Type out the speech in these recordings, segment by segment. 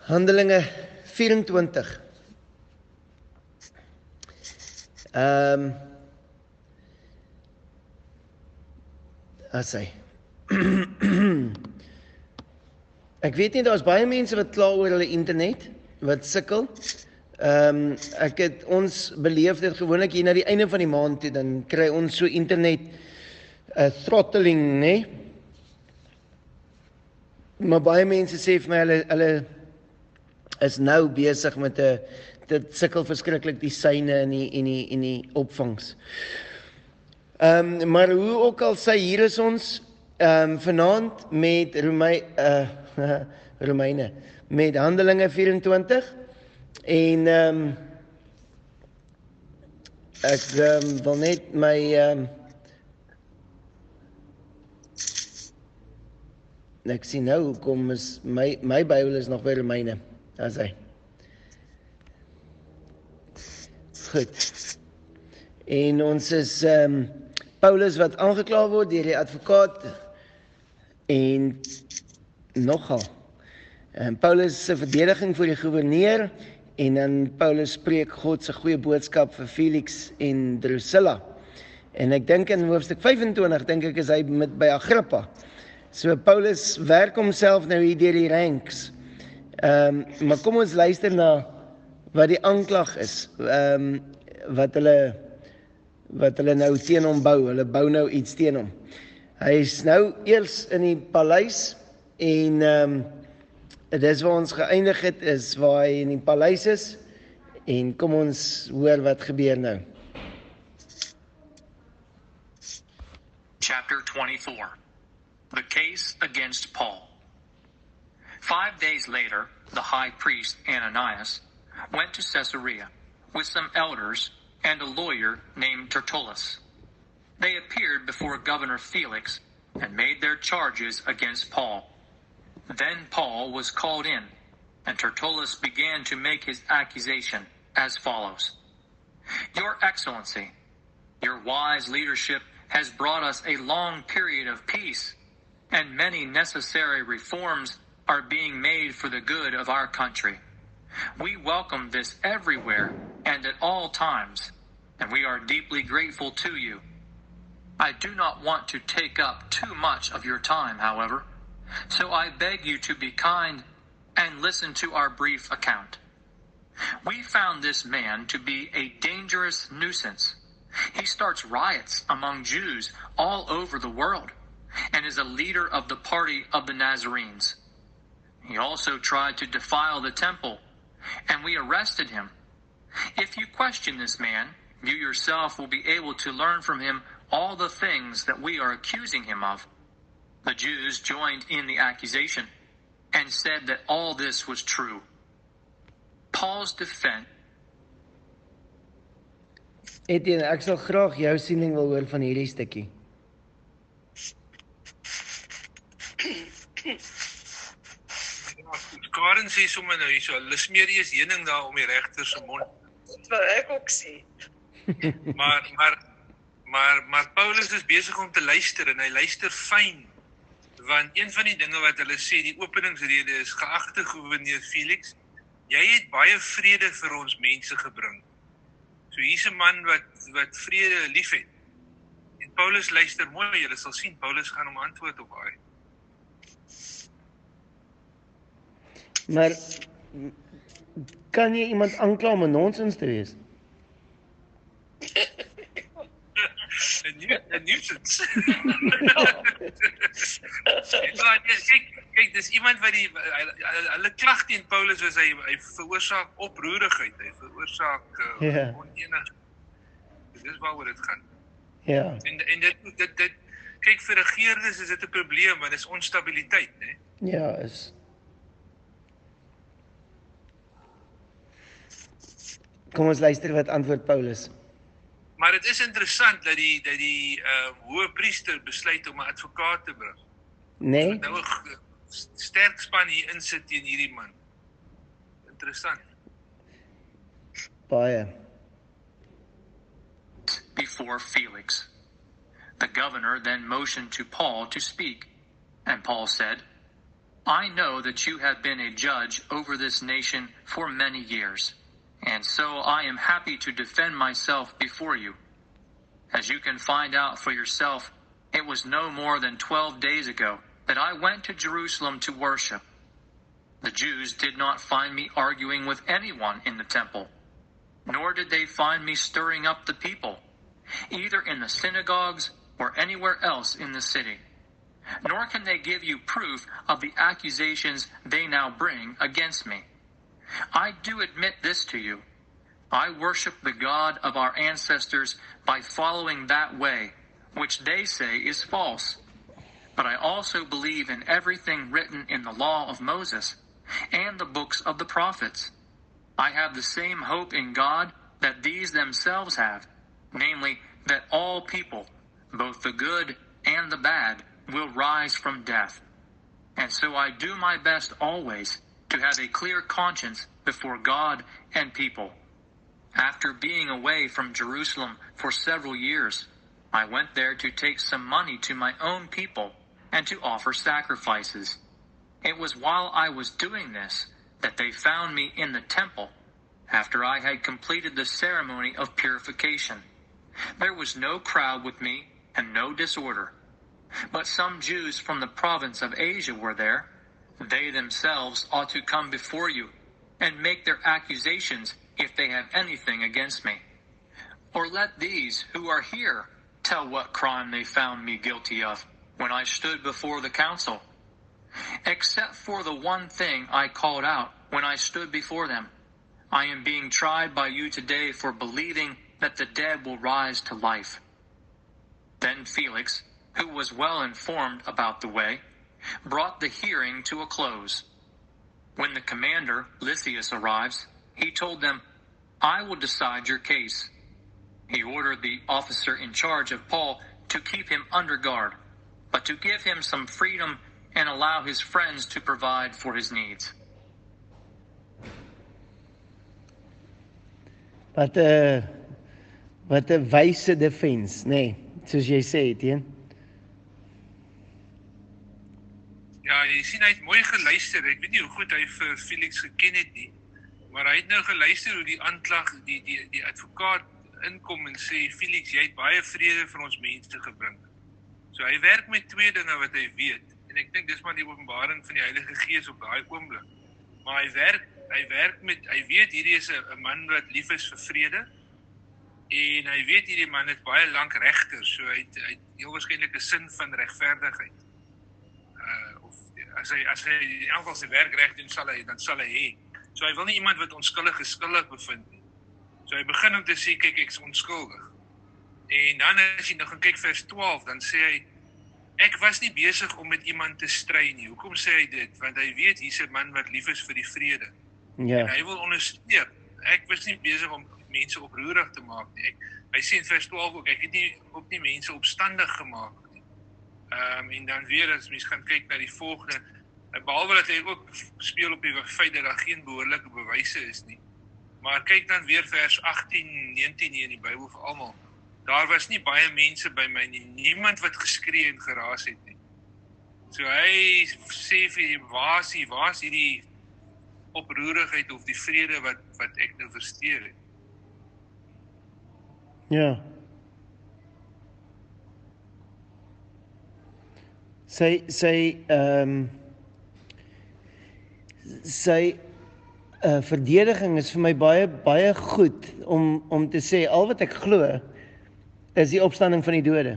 Handelinge 24. Ek weet nie, daar's baie mense wat kla oor hulle internet, wat sukkel. Ons beleef dit gewoonlik hier na die einde van die maand toe, dan kry ons so internet throttling, nee? Maar baie mense sê vir my, hulle is nou besig met dit sukkel verskriklik die syne en die opvangs. Maar hoe ook al sy, hier is ons vanaand met Romeine, met Handelinge 24 en ek wil net ek sien nou, hoekom is my Bybel is nog by Romeine, daar is hy. Goed. En ons is Paulus wat aangekla word deur die advokaat en nogal. Paulus se verdediging voor die goewerneur en dan Paulus spreek God se goeie boodskap vir Felix en Drusilla. En ek dink in hoofstuk 25 dink ek is hy by Agrippa. So Paulus werk homself nou hier deur die ranks. Maar kom ons luister na wat die aanklag is. Wat hulle nou teen hom bou. Hulle bou nou iets teen hom. Hy is nou eers in die paleis en dis waar ons geëindig het, is waar hy in die paleis is. En kom ons hoor wat gebeur nou. Chapter 24. The case against Paul. 5 days later, the high priest Ananias went to Caesarea with some elders and a lawyer named Tertullus. They appeared before Governor Felix and made their charges against Paul. Then Paul was called in, and Tertullus began to make his accusation as follows. Your Excellency, your wise leadership has brought us a long period of peace, and many necessary reforms are being made for the good of our country. We welcome this everywhere and at all times, and we are deeply grateful to you. I do not want to take up too much of your time, however, so I beg you to be kind and listen to our brief account. We found this man to be a dangerous nuisance. He starts riots among Jews all over the world and is a leader of the party of the Nazarenes. He also tried to defile the temple, and we arrested him. If you question this man, you yourself will be able to learn from him all the things that we are accusing him of. The Jews joined in the accusation and said that all this was true. Paul's defense. Etienne, ek sal graag jou siening wil hoor van hierdie stukkie. Karen sê sommer nou hierso, hulle smeer eers heuning daar om die regter se mond. Dit wil ek ook sê. Maar Paulus is besig om te luister en hy luister fyn. Want een van die dinge wat hulle sê, die openingsrede is, geagte gouverneur Felix, jy het baie vrede vir ons mense gebring. So hier's 'n man wat vrede liefhet. En Paulus luister mooi, julle sal sien, Paulus gaan hom antwoord op hy. Maar kan jy iemand aankla om 'n nonsens te wees? 'n nuisance. Kyk, dis iemand wat hulle klag teen Paulus is hy veroorsaak oproerigheid, hy veroorsaak onenigheid. Dis waaroor dit gaan. Ja. En dit kyk vir regerders is dit 'n probleem, want dit is onstabiliteit, né? Ja, is. Kom ons luister wat antwoord Paulus. Maar dit is interessant dat die hoë priester besluit om 'n advokaat te bring. Nee? Nou 'n sterk span hier insit teen hierdie man. Interessant. Baie. Before Felix. The governor then motioned to Paul to speak, and Paul said, I know that you have been a judge over this nation for many years, and so I am happy to defend myself before you. As you can find out for yourself, it was no more than 12 days ago that I went to Jerusalem to worship. The Jews did not find me arguing with anyone in the temple, nor did they find me stirring up the people, either in the synagogues or anywhere else in the city. Nor can they give you proof of the accusations they now bring against me. I do admit this to you. I worship the God of our ancestors by following that way, which they say is false. But I also believe in everything written in the law of Moses and the books of the prophets. I have the same hope in God that these themselves have, namely that all people, both the good and the bad, will rise from death. And so I do my best always to have a clear conscience before God and people. After being away from Jerusalem for several years, I went there to take some money to my own people and to offer sacrifices. It was while I was doing this that they found me in the temple after I had completed the ceremony of purification. There was no crowd with me and no disorder. But some Jews from the province of Asia were there. They themselves ought to come before you and make their accusations if they have anything against me. Or let these who are here tell what crime they found me guilty of when I stood before the council. Except for the one thing I called out when I stood before them, I am being tried by you today for believing that the dead will rise to life. Then Felix, who was well informed about the way, brought the hearing to a close. When the commander, Lysias, arrives, he told them, I will decide your case. He ordered the officer in charge of Paul to keep him under guard, but to give him some freedom and allow his friends to provide for his needs. Wat 'n wyse defense, nee, soos jy sê, Etienne. Ja, jy sien hy het mooi geluister. Ek weet nie hoe goed hy vir Felix geken het nie, maar hy het nou geluister hoe die aanklag, die advokaat inkom en sê, Felix, jy het baie vrede vir ons mense gebring. So hy werk met twee dinge wat hy weet, en ek dink dis maar die openbaring van die Heilige Gees op daai oomblik. Maar hy weet hierdie is 'n man wat lief is vir vrede, en hy weet hierdie man is baie lank regter, so hy het heel waarskynlik 'n sin van regverdigheid. As hy in elk geval sy werk reg doen, dan sal hy hê. So hy wil nie iemand wat onskuldig is skuldig bevind nie. So hy begin om te sê, kyk, ek is onskuldig. En dan as jy nou gaan kyk vers 12, dan sê hy, ek was nie besig om met iemand te stry nie. Hoekom sê hy dit? Want hy weet, hier's 'n man wat lief is vir die vrede. Ja. En hy wil ondersteun. Ek was nie besig om mense oproerig te maak nie. Hy sê in vers 12 ook, ek het ook nie mense opstandig gemaak nie. En dan weer, as mens gaan kyk na die volgende, behalwe dat hy ook speel op die feit dat daar geen behoorlike bewyse is nie. Maar kyk dan weer vers 18, 19 hier in die Bybel vir almal. Daar was nie baie mense by my nie, niemand wat geskree en geraas het nie. So hy sê vir die, waar is hierdie oproerigheid of die vrede wat ek nou versteur het? Ja. Sy verdediging is vir my baie goed om te sê, al wat ek glo is die opstanding van die dode.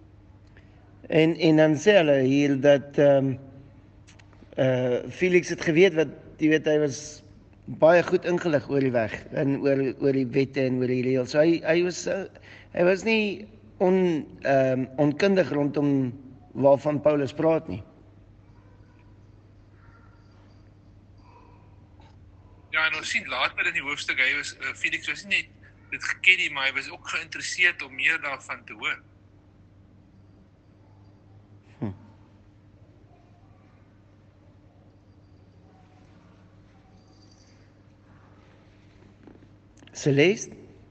En dan sê hulle hier dat Felix het geweet hy was baie goed ingelig oor die weg en oor die wette en oor die reëls. So hy was nie onkundig rondom waarvan Paulus praat nie. Ja, en ons sien later in die hoofstuk, Felix was nie net dit geken nie, maar hy was ook geïnteresseerd om meer daarvan te hoor. Celeste?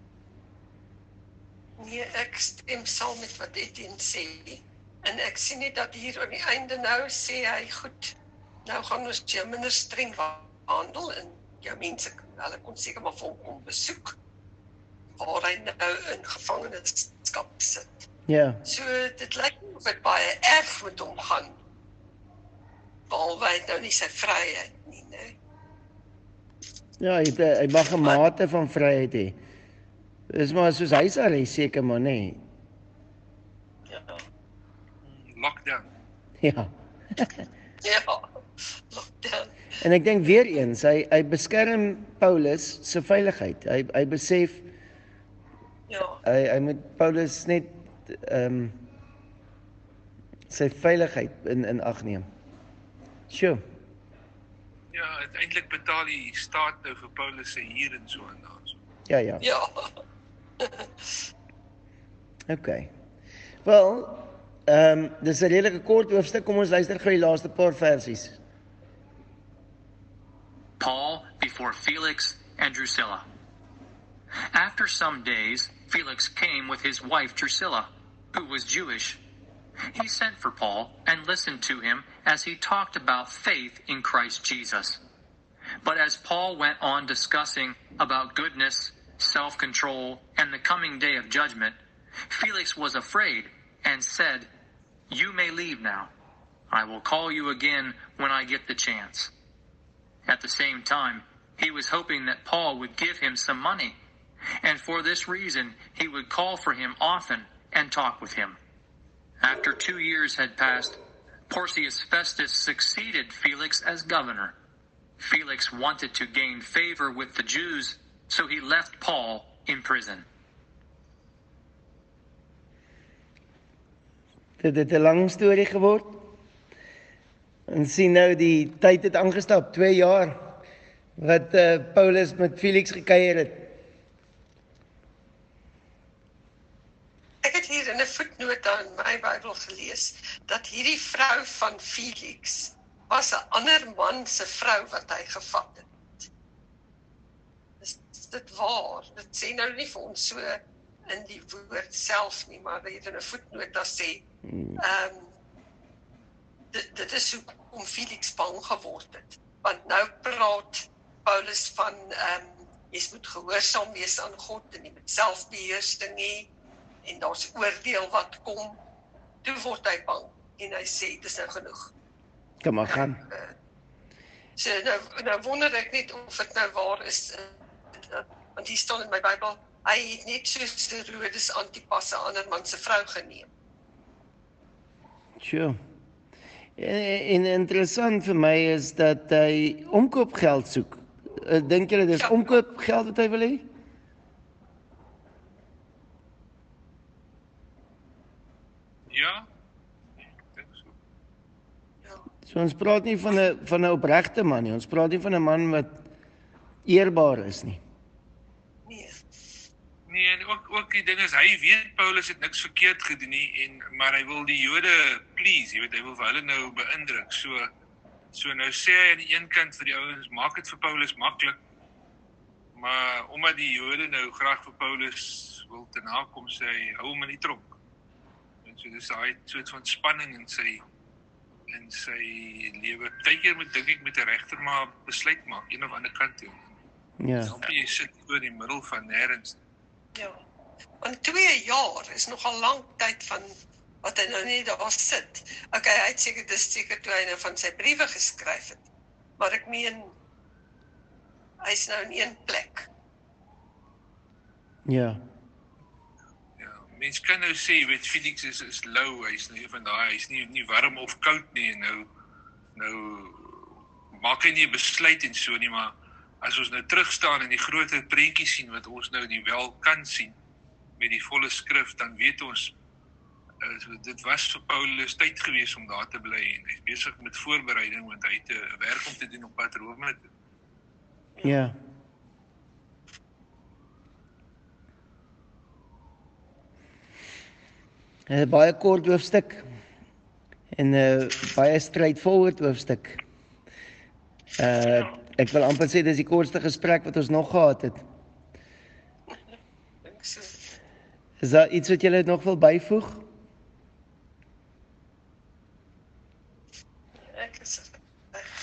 Nee, ek stem saam met wat Etienne sê. En ek sien net dat hier aan die einde nou sê hy, goed, Nou gaan ons jou minder streng behandel en jou mense, hulle kon seker maar vir hom kom besoek, waar hy nou in gevangenskap sit. Ja, So, dit lyk nie of dit baie erg met hom gaan, behalwe hy het nou nie sy vryheid nie, né? ja, hy mag 'n mate van vryheid hê. Dis maar soos huisarrest seker maar, nê. Ja, Lockdown. Ja. ja, lockdown. En ek dink weer eens, hy beskerm Paulus se veiligheid. Hy besef Ja, hy moet Paulus net sy veiligheid in ag neem. Sjoe. Ja, uiteindelik betaal die staat nou vir Paulus se huur en so en daar. So. Ja. ja. Okay. Wel, dis 'n redelike kort hoofstuk. Kom ons luister gou die laaste paar versies. Paul before Felix and Drusilla. After some days, Felix came with his wife Drusilla, who was Jewish. He sent for Paul and listened to him as he talked about faith in Christ Jesus. But as Paul went on discussing about goodness, self-control, and the coming day of judgment, Felix was afraid and said, "You may leave now. I will call you again when I get the chance." At the same time, he was hoping that Paul would give him some money, and for this reason he would call for him often and talk with him. After 2 years had passed, Porcius Festus succeeded Felix as governor. Felix wanted to gain favor with the Jews, so he left Paul in prison. Dit het 'n lang storie geword. En sien nou die tyd het aangestap, 2 jaar wat Paulus met Felix gekuier het. Ek het hier in 'n voetnoot in my Bybel gelees, dat hierdie vrou van Felix was 'n ander man se vrou wat hy gevat het. Is dit waar? Dit sê nou nie vir ons so in die woord self nie, maar hier in 'n voetnoot daar sê, dit is hoekom Felix bang geword het. Want nou praat Paulus van, jy moet gehoorsaam wees aan God en jy moet selfbeheersing hê, en daar's oordeel wat kom. Toe word hy bang en hy sê, dis nou genoeg. Kom maar gaan. So nou wonder ek net of dit nou waar is, want hier staan in my Bybel, hy het net soos Herodes Antipas 'n ander man se vrou geneem. Sure. En interessant vir my is dat hy omkoopgeld soek. Dink julle dis omkoopgeld wat hy wil hê? Ja, ek dink so. Ja, So ons praat nie van 'n opregte man nie. Ons praat nie van 'n man wat eerbaar is nie. nee. Nee, en ook die ding is, hy weet Paulus het niks verkeerd gedoen nie, maar hy wil die Jode please, jy weet, hy wil vir hulle nou beïndruk. So nou sê hy aan die een kant vir die ouens, maak dit vir Paulus maklik, maar omdat die Jode nou graag vir Paulus wil te nakom, sê hy, hou hom in die tronk. En so dis daai soort van spanning in sy lewe. Partykeer dink ek met 'n regter maar besluit maak, een of ander kant toe. Ja. Jy sit oor die middel van nêrens. Ja, want 2 jaar is nogal lang tyd van wat hy nou net daar sit. Okay, hy het seker toe hy nou van sy briewe geskryf het. Maar ek meen, hy's nou in een plek. Ja. Ja, mens kan nou sê, jy weet, Felix is lou, hy's nie van daai, hy's nie warm of koud nie, en nou maak hy nie 'n besluit en so nie, maar as ons nou terugstaan en die groter prentjie sien wat ons nou nie wel kan sien met die volle skrif, dan weet ons dit was vir Paulus tyd gewees om daar te bly en hy's besig met voorbereiding want hy het 'n werk om te doen op pad Rome toe. Ja. Baie kort hoofstuk en baie straightforward hoofstuk. Ek wil amper sê dis die kortste gesprek wat ons nog gehad het. Dink so. Is daar iets wat julle nog wil byvoeg? Ek is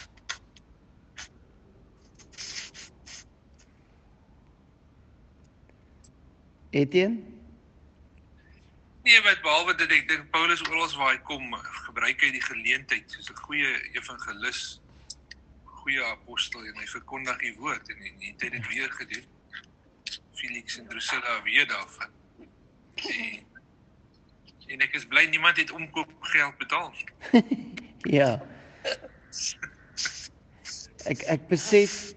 Etienne? Nee, wat behalwe dat ek dink Paulus oral waar hy kom, gebruik hy die geleentheid soos 'n goeie evangelis, goeie apostel en hy verkondig die woord en het hy dit weer gedoen. Felix en Drusilla weet daarvan. En ek is bly niemand het omkoopgeld betaal. Ja. Ek besef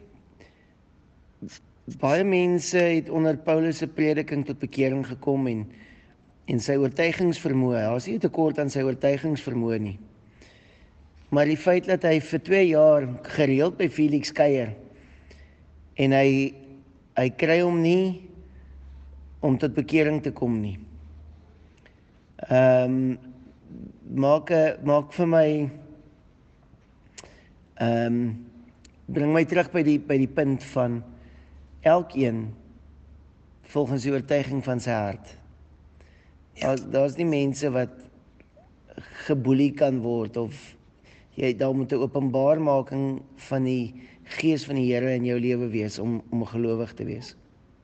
baie mense het onder Paulus se prediking tot bekering gekom en sy oortuigingsvermoë, daar's nie 'n tekort aan sy oortuigingsvermoë nie. Maar die feit dat hy vir 2 jaar gereeld by Felix kuier en hy kry hom nie om tot bekering te kom nie. Maak vir my bring my terug by die punt van elkeen volgens die oortuiging van sy hart. Daar's nie mense wat geboelie kan word of daar moet 'n openbaarmaking van die Gees van die Here in jou lewe wees om 'n gelowig te wees.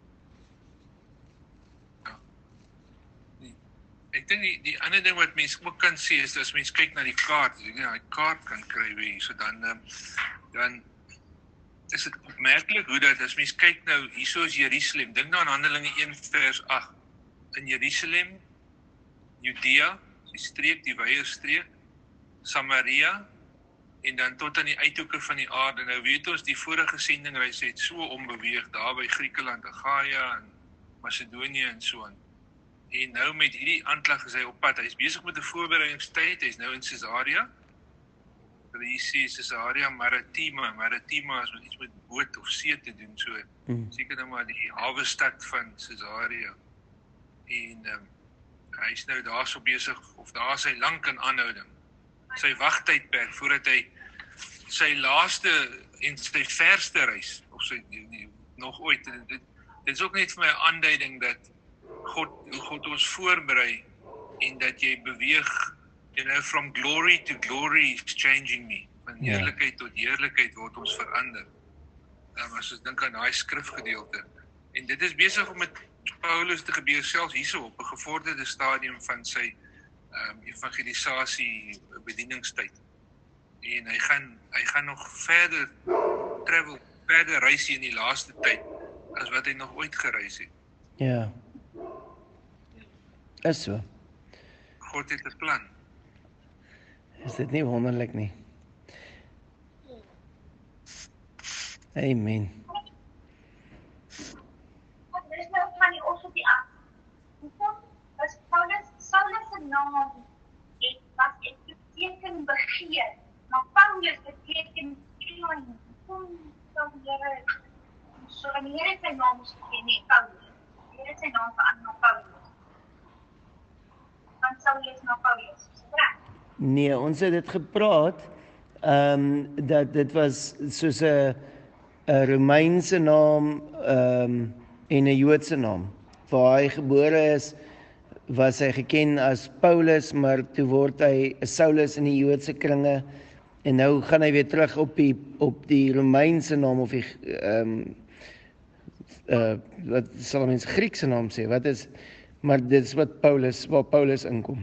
Ek dink die ander ding wat mense ook kan sê is as mense kyk na die kaart, as jy daai kaart kan kry weer so dan is dit opmerklik hoe dat as mense kyk nou hierso is Jerusalem, dink nou aan Handelinge 1 vers 8. In Jerusalem, Judea, die streek, die wye streek, Samaria en dan tot aan die uithoeke van die aarde. Nou weet ons die vorige sendingreis het so ombeweeg daar by Griekeland, Achaia en Macedonië en so aan. En nou met hierdie aanklag is hy op pad. Hy is besig met 'n voorbereidingstyd. Hy is nou in Caesarea. Hulle hier sê Caesarea Maritima. Maritima is met iets met boot of see te doen. So seker nou maar die hawe stad van Caesarea. En hy is nou daarso besig of daar is hy lank in aanhouding. Sy wagtydperk voordat hy sy laaste en sy verste reis of sy nog ooit. Dit is ook net vir my 'n aanduiding dat hoe God ons voorberei en dat jy beweeg, from glory to glory is changing me. Van heerlikheid tot heerlikheid word ons verander. As ons dink aan daai skrifgedeelte. En dit is besig om met Paulus te gebeur selfs hierso op 'n gevorderde stadium van sy evangelisasie bedieningstyd. En hy gaan nog verder travel, verder reis in die laaste tyd as wat hy nog ooit gereis het. Ja. Is so. God het 'n plan. Is dit nie wonderlik nie? Amen. Wat is nou van die os op die af? Hoekom was Saulus se naam was beteken begeer, maar Paulus beteken klein. Hoekom sou die Here so en die Here sy naam moes gee, nee, Paulus. Die Here sy naam verander na Paulus. Want Saulus na Paulus, reg? Nee, ons het dit gepraat, dat dit was soos 'n Romeinse naam en 'n Joodse naam. Waar hy gebore is, was hy geken as Paulus, maar toe word hy Saulus in die Joodse kringe, en nou gaan hy weer terug op die Romeinse naam, of die, wat sal mense Griekse naam sê, maar dit is waar Paulus inkom.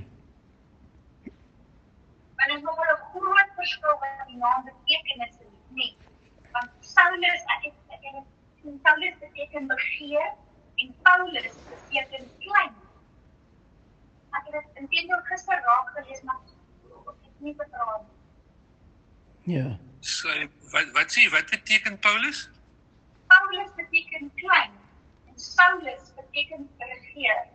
Maar dit is nog wel 'n groot verskil wat die naam beteken is, nie. Want Saulus beteken begeer, en Paulus beteken klein. Ek het dit intendeel gister raak gelees, maar ek het nie verstaan. Ja. So, wat beteken Paulus? Paulus beteken klein, en Saulus beteken begeer.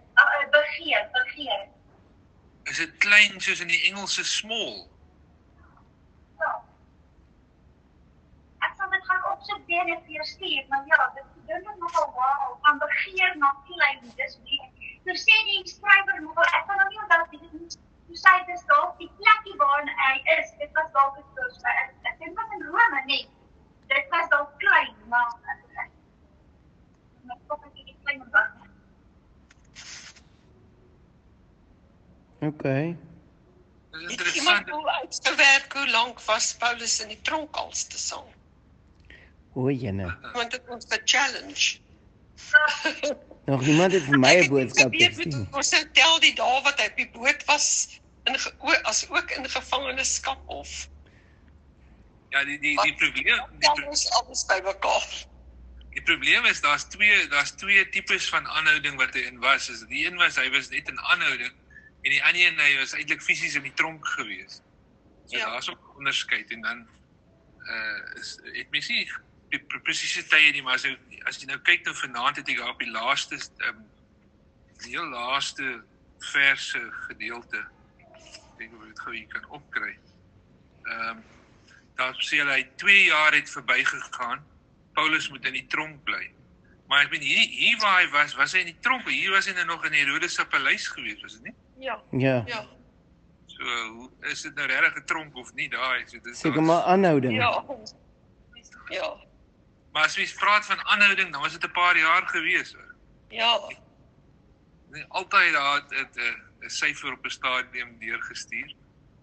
Is dit klein soos in die Engelse small? Ja. Ek sal dit gaan opsorteer en vir jou stuur, maar ja, dit dink nogal wow, van begeer na klein, dis wie. Nou sê die skrywer nogal, ek kan nou nie onthou dit nie. Toe sê dis dalk die plekkie waar hy is, dit was dalk het soos, ek dink was in Rome, nee. Dit was dalk klein, maar kop het die klein onthou. Okay. Het iemand hoe uitgewerk hoe lank was Paulus in die tronk als te sal? O, jene. Want dit was 'n challenge. Nog niemand het vir my 'n boodskap gestuur. gestuur. Ons nou tel die dae wat hy op die boot was, as ook in gevangenskap of Ja, die probleem ons alles by mekaar. Die probleem is daar's twee tipes van aanhouding wat hy in was. Is die een was hy was net in aanhouding en die ander een hy was eintlik fisies in die tronk gewees. So Ja. daar's ook onderskeid en dan het mens nie die presiese tye nie, maar as jy nou kyk nou vanaand het ek daar op die laaste die heel laaste verse gedeelte. Ek dink of ek dit gou hier kan opkry. Daar sê hy 2 jaar het verbygegaan. Paulus moet in die tronk bly. Maar ek weet hier waar hy was hy in die tronk. Hier was hy nou nog in Herodes se paleis gewees, was dit nie? Ja, Ja. So is dit nou regtig 'n tronk of nie daai? So dis seker maar aanhouding. Ja. Maar as mens praat van aanhouding, dan was dit 'n paar jaar gewees. Ja. Altyd daar het 'n syfer op 'n stadium deurgestuur.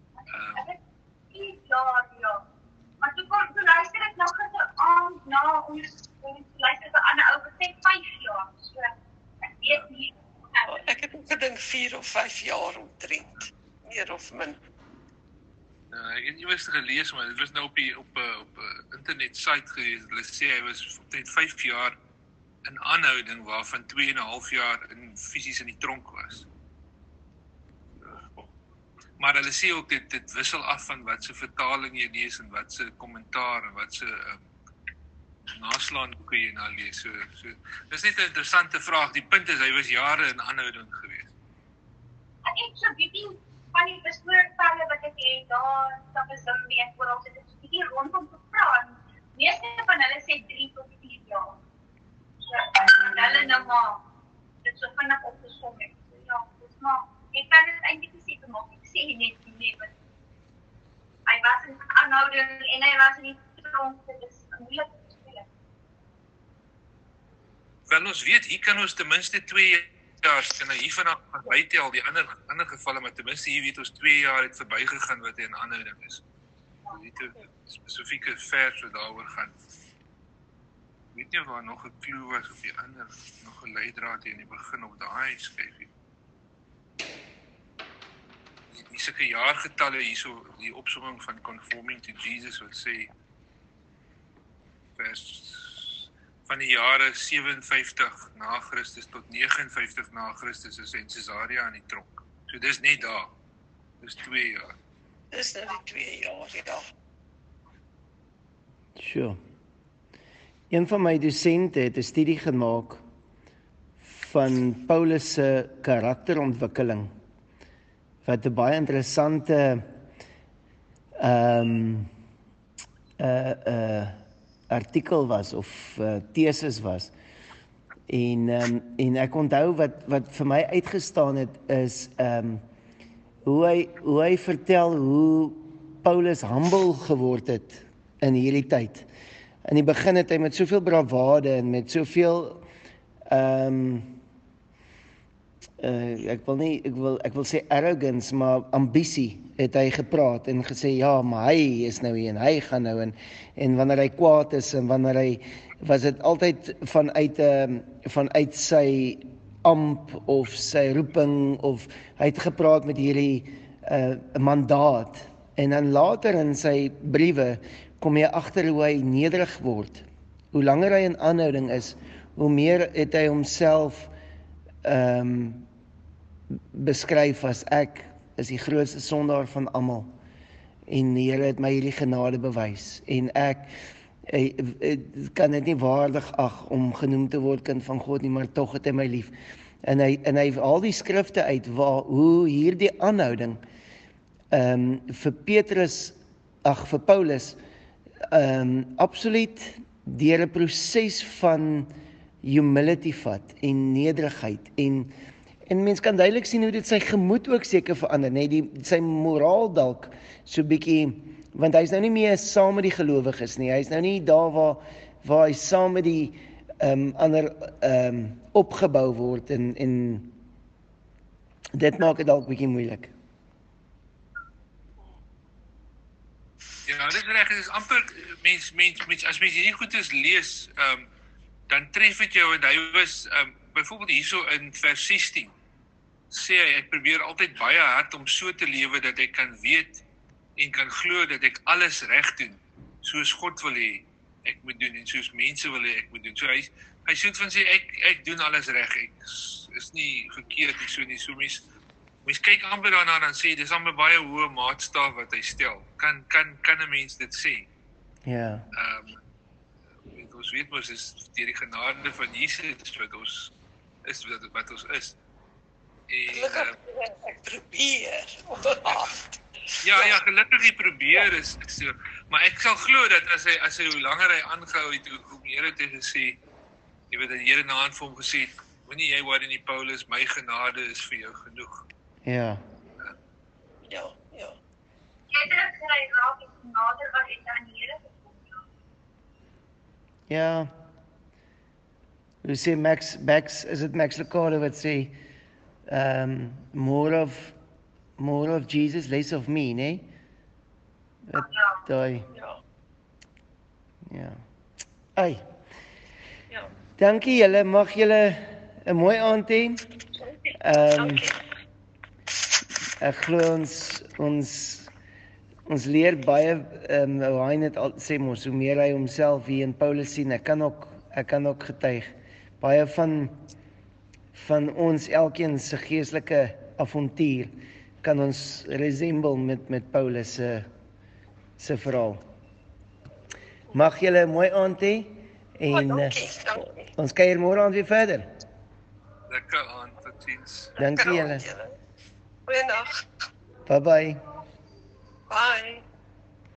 Ja. Maar toe luister ek nog gisteraand na ons luister vir 'n ander ou wat sê 5 jaar. So ek weet nie. Ek het ook gedink 4 of 5 jaar omtrent. Meer of min. Ek het iewers gelees, maar dit was nou op 'n internet site gewees. Hulle sê hy was omtrent 5 jaar in aanhouding waarvan 2 en 'n half jaar fisies in die tronk was. Maar hulle sê ook dit wissel af van wat se vertaling jy lees en wat se kommentaar en wat se naslaan boeke jy na lees. So dis net 'n interessante vraag. Die punt is hy was jare in aanhouding gewees. Ek het so bietjie van die bespoorpelle wat ek het daar in Zambia en oral sit ek so bietjie rondom gevra. Meeste van hulle sê 3 tot 4 jaar. So hulle nou maar dit so vinnig opgesom het. So ja, dis maar ek kan dit eintlik nie seker maak. Ek sê net nie want hy was in aanhouding en hy was in die tronk. Dit is moeilik te speel. Wel ons weet, hier kan ons ten minste 2 jaar kan hiervan af bytel, die ander gevalle, maar ten minste hier weet ons 2 jaar het verbygegaan wat hy in aanhouding is. Ons weet 'n spesifieke vers wat daaroor gaan. Ek weet nie of daar nog 'n klou was of die ander, nog 'n leidraad hier in die begin op daai skyfie. Die sulke jaargetalle hierso, die opsomming van conforming to Jesus wat sê vers van die jare 57 na Christus tot 59 na Christus is in Caesarea in die tronk. So dis net daar. Dis 2 jaar. Dis nou die 2 jaar, ja. Sure. Een van my dosente het 'n studie gemaak van Paulus se karakterontwikkeling wat 'n baie interessante artikel was of teses was. En ek onthou wat vir my uitgestaan het is hoe hy vertel hoe Paulus humble geword het in hierdie tyd. In die begin het hy met soveel bravade en met soveel ek wil sê arrogance, maar ambisie het hy gepraat en gesê ja, maar hy is nou hier en hy gaan nou en wanneer hy kwaad is en wanneer hy was dit altyd vanuit sy amp of sy roeping of hy het gepraat met hierdie mandaat en dan later in sy briewe kom jy agter hoe hy nederig word. Hoe langer hy in aanhouding is, hoe meer het hy homself beskryf as ek is die grootste sondaar van almal en die Here het my hierdie genade bewys en ek kan dit nie waardig ag om genoem te word kind van God nie, maar tog het hy my lief. En hy haal die skrifte uit hoe hierdie aanhouding vir Paulus absoluut deur 'n proses van humility vat en nederigheid en mens kan duidelik sien hoe dit sy gemoed ook seker verander, net sy moraal dalk so bietjie, want hy's nou nie meer saam met die gelowiges nie, hy's nou nie daar waar hy saam met die ander opgebou word en dit maak dit dalk bietjie moeilik. Ja, dit is reg, dit is amper mens as mens hierdie goedes lees, dan tref dit jou, en hy was, byvoorbeeld hierso in vers 16, sê hy, ek probeer altyd baie hard om so te lewe, dat ek kan weet, en kan glo dat ek alles reg doen, soos God wil hê, ek moet doen, en soos mense wil hê, ek moet doen. So hy soet van sê, ek doen alles reg, ek is nie verkeerd, nie so mens kyk amper daarna, dan sê, dis amper baie hoë maatstaaf wat hy stel, kan 'n mens dit sê? Ja. Ons weet mos, is deur die genade van Jesus, wat ons is, wat ons is. En, Ek probeer op 'n hart. Ja, gelukkig die probeer is so. Maar ek sal glo dat as hy hoe langer hy aangehou het, hoe meer het hy gesê, jy weet, dat die Here na aan vir hom gesê het, moenie jy worry nie, Paulus, my genade is vir jou genoeg. Ja. Jy het gesê, raak ek nader wat het aan die Here gekom. Ja. Hoe sê Max, is dit Max Lucado wat sê, more of Jesus, less of me, nee? Daai. Ja. Ai. Ja. Dankie julle, mag julle 'n mooi aand hê. Dankie. Ek glo ons leer baie, hoe hy net al sê mos, hoe meer hy homself hier in Paulus sien, ek kan ook getuig, baie van ons elkeen se geestelike avontuur kan ons resemble met Paulus se verhaal. Mag julle 'n mooi aand hê en Dankie. ons kuier môre aand weer verder. Lekker aand, tot ziens. Dankie julle. Goeiedag. Bye bye.